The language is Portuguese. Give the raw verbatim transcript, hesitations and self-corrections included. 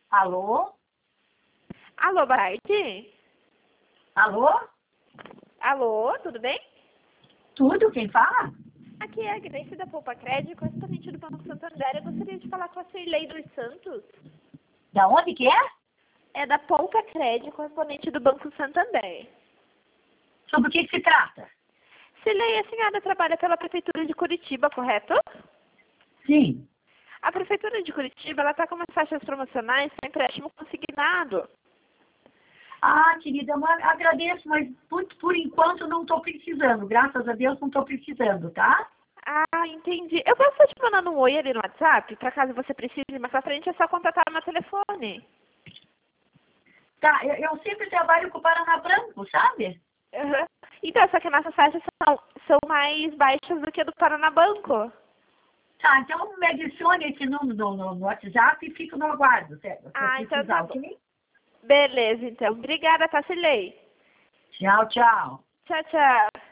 Alô? Alô, boa tarde. Alô? Alô, tudo bem? Tudo? Quem fala? Aqui é a Grace da Poupa Crédito, correspondente do Banco Santander. Eu gostaria de falar com a Cirlei dos Santos. Da onde que é? É da Poupa Crédito, correspondente do Banco Santander. Sobre o que, que se trata? Cirlei, a senhora trabalha pela Prefeitura de Curitiba, correto? Sim. A Prefeitura de Curitiba ela está com umas taxas promocionais para empréstimo consignado. Ah, querida, mas agradeço, mas por, por enquanto não estou precisando. Graças a Deus não estou precisando, tá? Ah, entendi. Eu posso estar te mandando um oi ali no WhatsApp, para caso você precise, mas pra frente é só contatar o meu telefone. Tá, eu, eu sempre trabalho com o Paraná Branco, sabe? Uhum. Então, só que nossas taxas são, são mais baixas do que a do Paranabanco. Tá, então me adicione esse número no, no, no WhatsApp e fico no aguardo, certo? Se eu Ah, então precisar, tá bom. ok? Beleza, então. Obrigada, Tacilei. Tchau, tchau. Tchau, tchau.